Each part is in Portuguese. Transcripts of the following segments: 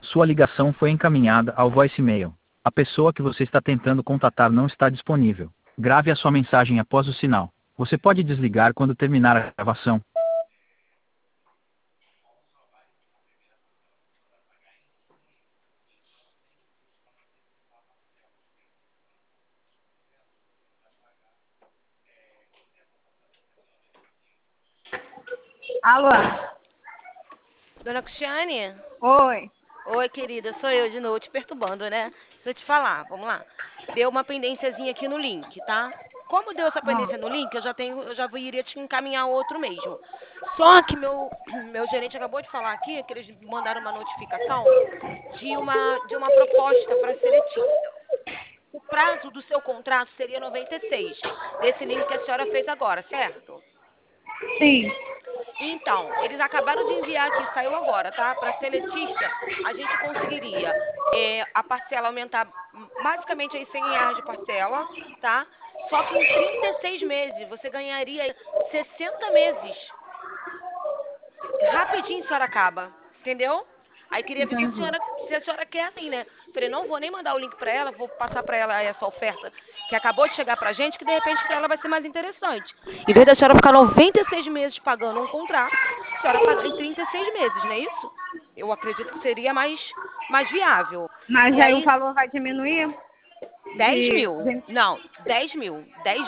Sua ligação foi encaminhada ao voicemail. A pessoa que você está tentando contatar não está disponível. Grave a sua mensagem após o sinal. Você pode desligar quando terminar a gravação. Alô? Dona Cristiane? Oi. Oi, querida, sou eu de novo te perturbando, né? Deixa eu te falar, vamos lá. Deu uma pendênciazinha aqui no link, tá? Como deu essa pendência no link, eu já iria te encaminhar outro mesmo. Só que meu gerente acabou de falar aqui que eles mandaram uma notificação de uma proposta para seletista. O prazo do seu contrato seria 96, desse link que a senhora fez agora, certo? Sim. Então, eles acabaram de enviar aqui, saiu agora, tá? Para seletista, a gente conseguiria a parcela aumentar basicamente aí R$ 100 de parcela, tá? Só que em 36 meses você ganharia 60 meses. Rapidinho a senhora acaba, entendeu? Aí queria ver Entendi. se a senhora quer assim, né? Falei, não vou nem mandar o link para ela, vou passar para ela essa oferta que acabou de chegar pra gente, que de repente para ela vai ser mais interessante. Em vez da senhora ficar 96 meses pagando um contrato, a senhora paga em 36 meses, não é isso? Eu acredito que seria mais viável. Mas E aí o aí, valor vai diminuir? 10 De... mil. Não, 10 mil.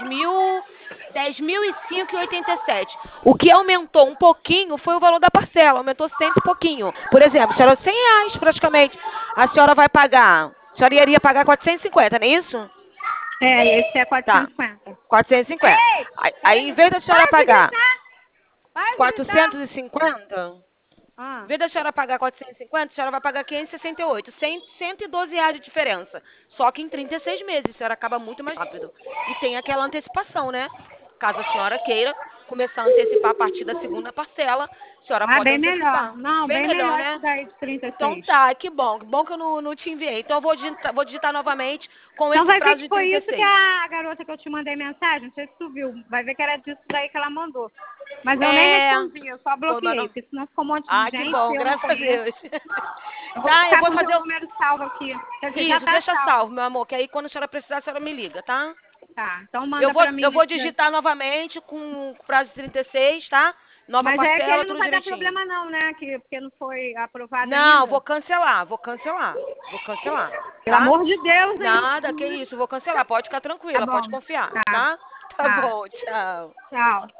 10.005,87. O que aumentou um pouquinho foi o valor da parcela. Aumentou cento e pouquinho. Por exemplo, a senhora, R$ 100 praticamente. A senhora vai pagar. A senhora iria pagar 450, não é isso? Esse é Tá. 450. 450. Ei! Aí, em vez da senhora Para de pagar gritar! Para de gritar! 450, em Ah, vez da senhora pagar 450, a senhora vai pagar 568. R$ 112 de diferença. Só que em 36 meses, a senhora acaba muito mais rápido. E tem aquela antecipação, né? Caso a senhora queira começar a antecipar a partir da segunda parcela, a senhora pode bem melhor. antecipar. Não, Bem bem melhor, melhor isso né? daí de Então 36. tá, que bom. Que bom que eu não te enviei. Então eu vou digitar novamente com Então esse vai ver prazo que de foi isso que 36. a garota que eu te mandei mensagem, não sei se tu viu. Vai ver que era disso daí que ela mandou. Mas eu nem É. respondi, eu só Foi uma bloqueei, no... porque senão ficou um monte de Ah, que gente bom, e eu não graças a conheço. Deus. Eu vou Tá, eu ficar vou com o fazer teu o... número salvo aqui. Quer dizer, já Isso, tá deixa salvo. salvo, meu amor, que aí quando a senhora precisar, a senhora me liga, tá? Tá, então Eu manda vou, pra mim eu vou isso daí. digitar novamente com o prazo de 36, tá? Nova Mas é que parcela, ele não tudo vai dar direitinho. problema não, né? Porque não foi aprovado Não, ainda. vou cancelar, vou cancelar. Vou cancelar, Pelo tá? amor de Deus, hein? Nada, que isso, vou cancelar. Pode ficar Tá tranquila, pode bom. confiar, Tá, tá? Tá tá. bom, tchau. Tchau.